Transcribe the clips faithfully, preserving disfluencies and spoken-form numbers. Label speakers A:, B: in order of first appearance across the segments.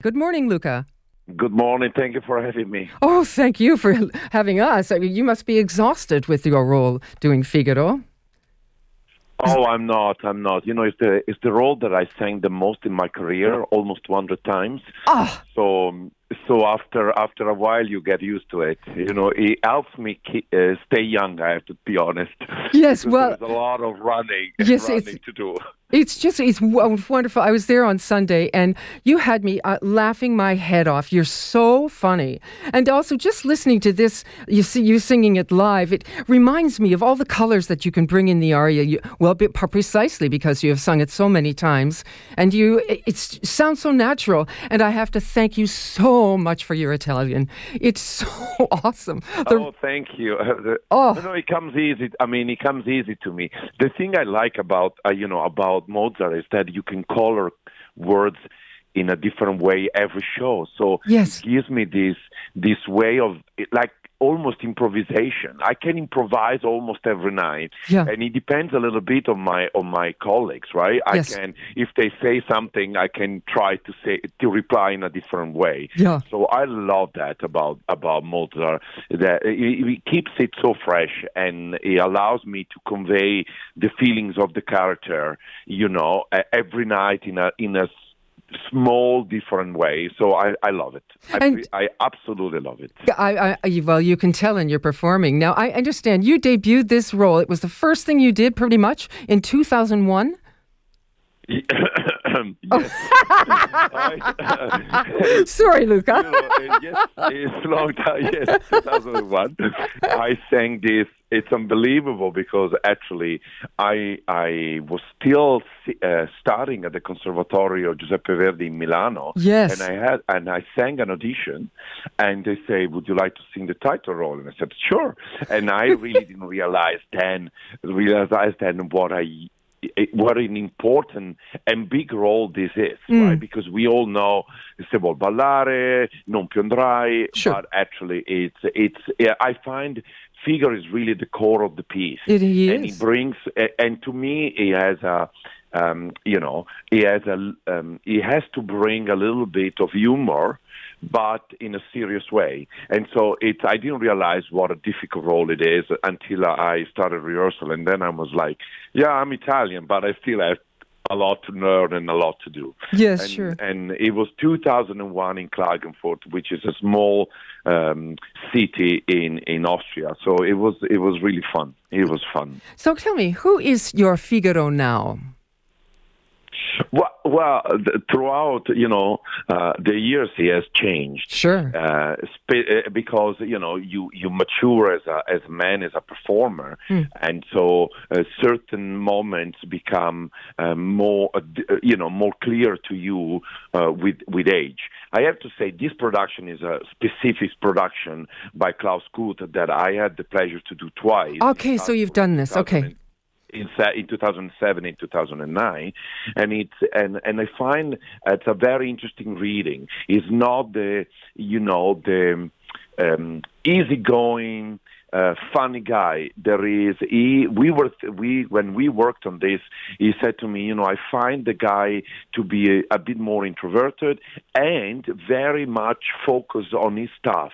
A: Good morning, Luca.
B: Good morning. Thank you for having me.
A: Oh, thank you for having us. I mean, you must be exhausted with your role doing Figaro.
B: Oh, I'm not. I'm not. You know, it's the it's the role that I sang the most in my career, almost two hundred times.
A: Ah.
B: So, so after after a while, you get used to it. You know, it helps me keep, uh, stay young. I have to be honest.
A: Yes,
B: because
A: well,
B: there's a lot of running,
A: yes,
B: running
A: it's,
B: to do.
A: It's just, it's wonderful. I was there on Sunday and you had me uh, laughing my head off. You're so funny. And also just listening to this, you see you singing it live, it reminds me of all the colors that you can bring in the aria. You, well, precisely because you have sung it so many times and you, it sounds so natural. And I have to thank you so much for your Italian. It's so awesome. The,
B: oh, thank you. Uh, the,
A: oh.
B: No, it comes easy. I mean, it comes easy to me. The thing I like about, uh, you know, about Mozart is that you can color words in a different way every show. So
A: yes.
B: it gives me this this way of like almost improvisation. I can improvise almost every night,
A: yeah.
B: and it depends a little bit on my on my colleagues, right?
A: Yes.
B: I can, if they say something, I can try to say to reply in a different way.
A: Yeah.
B: So I love that about about Mozart. That it, it keeps it so fresh, and it allows me to convey the feelings of the character, you know, every night in a in a small, different way. So I, I love it. I, I absolutely love it.
A: I, I, well, you can tell in your performing. Now, I understand you debuted this role. It was the first thing you did pretty much in two thousand one?
B: yes.
A: I, Sorry, Luca.
B: You know, yes, it's a long time. Yes, two thousand one. I sang this. It's unbelievable because actually I I was still uh, studying at the Conservatorio Giuseppe Verdi in Milano.
A: Yes.
B: And I had and I sang an audition, and they say, "Would you like to sing the title role?" And I said, "Sure." And I really didn't realize then realize then what I. what an important and big role this is,
A: mm.
B: right? Because we all know se vuol ballare, non più andrai,
A: sure.
B: but actually it's, it's, I find Figaro is really the core of the piece.
A: It is.
B: And he brings, and to me, he has a, um, you know, he has a, um, he has to bring a little bit of humor, but in a serious way. And so it's, I didn't realize what a difficult role it is until I started rehearsal. And then I was like, yeah, I'm Italian, but I still have a lot to learn and a lot to do.
A: Yes,
B: and,
A: sure.
B: And it was two thousand one in Klagenfurt, which is a small um, city in, in Austria. So it was, it was really fun. It was fun.
A: So tell me, who is your Figaro now?
B: Well, well, throughout, you know, uh, the years he has changed.
A: Sure.
B: Uh, spe- because, you know, you, you mature as a as a man, as a performer,
A: mm.
B: and so uh, certain moments become uh, more, uh, you know, more clear to you uh, with with age. I have to say this production is a specific production by Klaus Guth that I had the pleasure to do twice.
A: Okay, so you've done this. Okay.
B: In, in two thousand seven, in two thousand nine, and it's and and I find it's a very interesting reading. It's not the you know the um, easygoing, uh, funny guy. There is he. We were we when we worked on this. He said to me, you know, I find the guy to be a, a bit more introverted and very much focused on his stuff,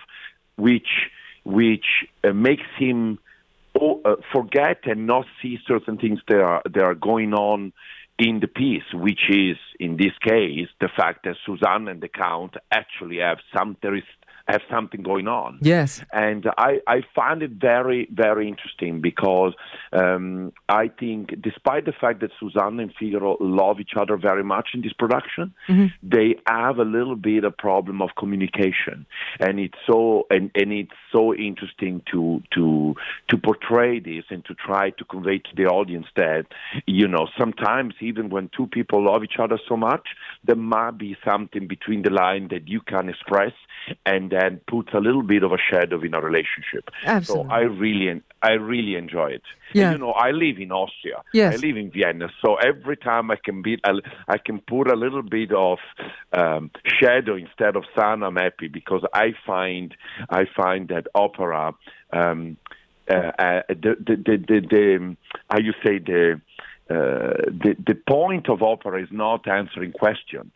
B: which which uh, makes him. Or, uh, forget and not see certain things that are that are going on in the piece, which is in this case the fact that Suzanne and the Count actually have some there is have something going on.
A: Yes,
B: and I I find it very very interesting because um, I think despite the fact that Suzanne and Figaro love each other very much in this production,
A: mm-hmm.
B: they have a little bit a problem of communication, and it's so and, and it's so interesting to to to portray this and to try to convey to the audience that you know sometimes even when two people love each other so much, there might be something between the line that you can express and then puts a little bit of a shadow in a relationship.
A: Absolutely.
B: So I really, I really enjoy it.
A: Yeah.
B: And, you know, I live in Austria.
A: Yes.
B: I live in Vienna. So every time I can be, I can put a little bit of um, shadow instead of sun, I'm happy because I find, I find that opera, um, uh, uh, the, the, the, the, the, how you say the. Uh, the the point of opera is not answering question.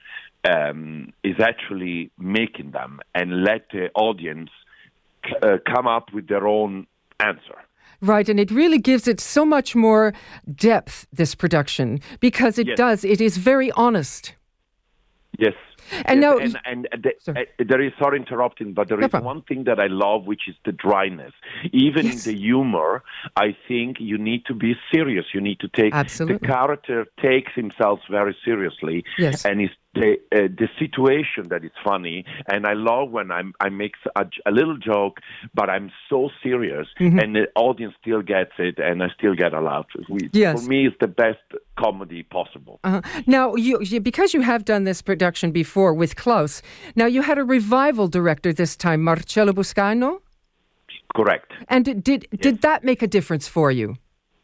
B: um, is actually making them and let the audience uh, come up with their own answer.
A: Right, and it really gives it so much more depth, this production, because it
B: Yes.
A: does. It is very honest.
B: Yes.
A: And
B: yes.
A: now-
B: and, and the,
A: Sorry.
B: uh, there is, sorry interrupting, but there
A: No
B: is
A: problem.
B: one thing that I love, which is the dryness. Even
A: Yes.
B: in the humor, I think you need to be serious. You need to take,
A: Absolutely.
B: the character takes himself very seriously.
A: Yes.
B: And it's the, uh, the situation that is funny. And I love when I'm, I make a, a little joke, but I'm so serious,
A: Mm-hmm.
B: and the audience still gets it, and I still get a laugh. We,
A: Yes.
B: For me, it's the best comedy possible.
A: Uh-huh. Now, you, you because you have done this production before with Klaus, now you had a revival director this time, Marcello Buscaino,
B: Correct.
A: and did did, did that make a difference for you?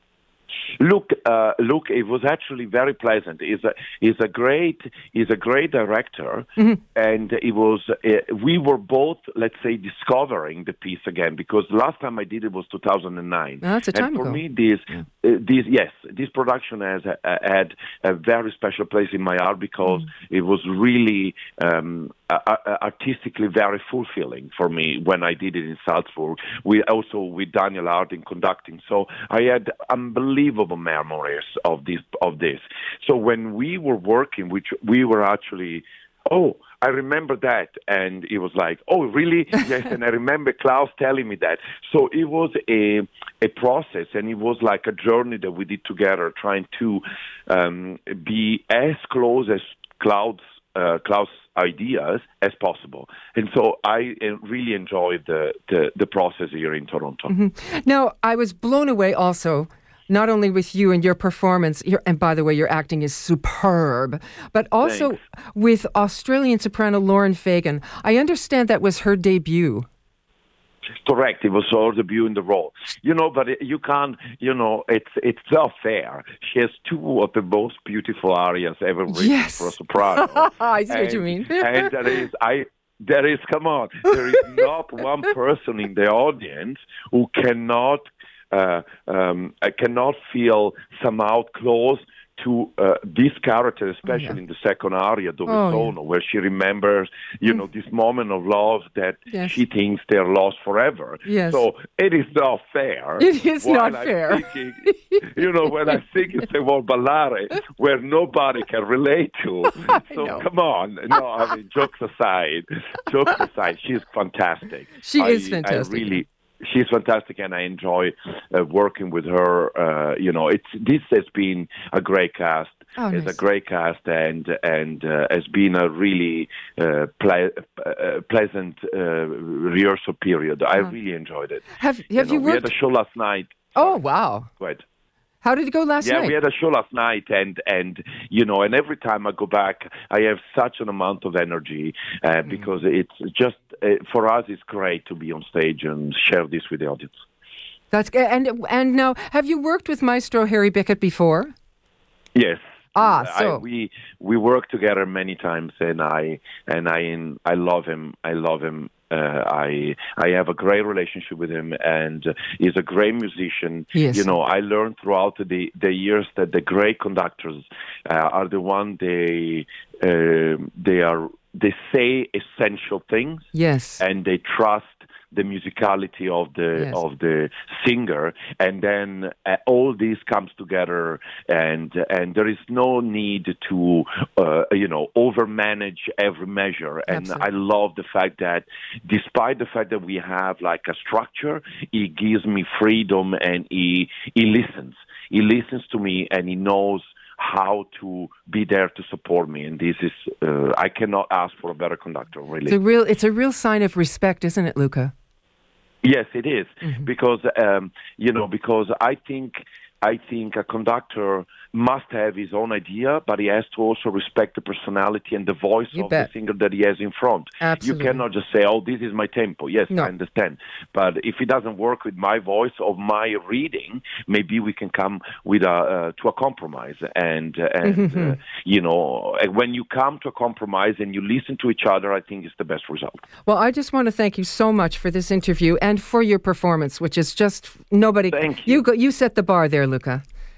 B: Look, uh, look, it was actually very pleasant. He's a, he's a great, he's a great director,
A: Mm-hmm.
B: and it was. Uh, we were both, let's say, discovering the piece again, because the last time I did it was two thousand nine.
A: Oh, that's a time
B: and for
A: ago.
B: me, this, uh, this, yes, this production has uh, had a very special place in my heart, because
A: Mm-hmm.
B: it was really um, uh, uh, artistically very fulfilling for me when I did it in Salzburg. We also with Daniel Harding conducting, so I had unbelievable memories of this. Of this. So when we were working, which we were actually, oh, I remember that, and it was like, oh, really? Yes, and I remember Klaus telling me that. So it was a a process, and it was like a journey that we did together, trying to um, be as close as Klaus uh, Klaus' ideas as possible. And so I uh, really enjoyed the, the the process here in Toronto.
A: Mm-hmm. Now, I was blown away also, not only with you and your performance, your, and by the way, your acting is superb, but also
B: Thanks.
A: with Australian soprano Lauren Fagan. I understand that was her debut.
B: Correct. It was her debut in the role. You know, but it, you can't, you know, it's it's not fair. She has two of the most beautiful arias ever written
A: Yes.
B: for a soprano.
A: I see what you
B: And-
A: mean.
B: and there is, I, there is, come on, there is not one person in the audience who cannot, uh, um, uh, cannot feel somehow close to uh, this character, especially
A: Oh, yeah.
B: in the second aria, Dove
A: Oh,
B: Sono, where she remembers, you know, this moment of love that
A: Yes.
B: she thinks they're lost forever.
A: Yes.
B: So it is not fair.
A: It is
B: While
A: not
B: I'm
A: fair.
B: Thinking, you know, when I think it's a Vol Ballare, where nobody can relate to. So
A: know.
B: come on. No, I mean, jokes aside, jokes aside, she's fantastic.
A: She
B: I,
A: is fantastic.
B: I really... She's fantastic, and I enjoy uh, working with her. Uh, you know, it's this has been a great cast.
A: Oh,
B: it's
A: nice.
B: a great cast, and and uh, has been a really uh, ple- uh, pleasant uh, rehearsal period. I really enjoyed it.
A: Have Have
B: you, know,
A: you
B: We
A: worked?
B: had a show last night.
A: Oh, wow.
B: Go ahead.
A: How did it go last
B: Yeah,
A: night?
B: we had a show last night, and and you know, and every time I go back, I have such an amount of energy uh,
A: Mm.
B: because it's just uh, for us, it's great to be on stage and share this with the audience.
A: That's and and now, have you worked with Maestro Harry Bickett before?
B: Yes.
A: Ah,
B: I-
A: so-
B: we we work together many times, and I and I I love him. I love him. Uh, I I have a great relationship with him, and uh, he's a great musician.
A: Yes.
B: You know, I learned throughout the the years that the great conductors uh, are the one they uh, they are they say essential things,
A: Yes.
B: and they trust the musicality of the
A: Yes.
B: of the singer, and then uh, all this comes together, and and there is no need to uh, you know overmanage every measure. And
A: Absolutely.
B: I love the fact that despite the fact that we have like a structure, he gives me freedom, and he he listens. He listens to me, and he knows how to be there to support me, and this is uh, I cannot ask for a better conductor, really.
A: It's a real it's a real sign of respect, isn't it, Luca?
B: Yes, it is,
A: Mm-hmm.
B: because um, you know because I think I think a conductor must have his own idea, but he has to also respect the personality and the voice
A: You
B: of
A: bet.
B: the singer that he has in front.
A: Absolutely.
B: You cannot just say, "Oh, this is my tempo." Yes,
A: No.
B: I understand, but if it doesn't work with my voice or my reading, maybe we can come with a uh, to a compromise. And uh, and
A: Mm-hmm.
B: uh, you know, and when you come to a compromise and you listen to each other, I think it's the best result.
A: Well, I just want to thank you so much for this interview and for your performance, which is just nobody.
B: Thank
A: You
B: you.
A: go, you set the bar there, Luca.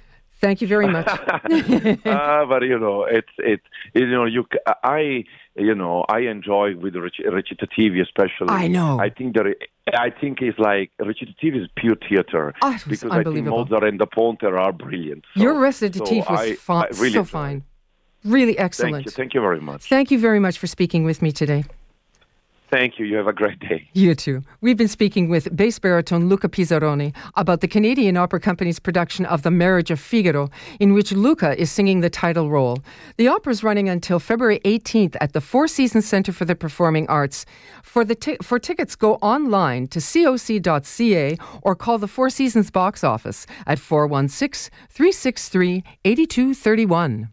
A: Thank you very much.
B: uh, but you know, it's it. You know, you. I. You know, I enjoy with rec- recitativi, especially.
A: I know.
B: I think that. I think it's like recitativi is pure theater
A: Oh, it was
B: because I think
A: unbelievable.
B: Mozart and the Ponte are brilliant. So,
A: Your recitative
B: so
A: was
B: I,
A: fi-
B: I really
A: so
B: enjoy
A: fine.
B: it.
A: Really excellent.
B: Thank you. Thank you very much.
A: Thank you very much for speaking with me today.
B: Thank you. You have a great day.
A: You too. We've been speaking with bass baritone Luca Pizzaroni about the Canadian Opera Company's production of The Marriage of Figaro, in which Luca is singing the title role. The opera is running until February eighteenth at the Four Seasons Centre for the Performing Arts. For the t- for tickets, go online to c o c dot c a or call the Four Seasons box office at four one six, three six three, eight two three one.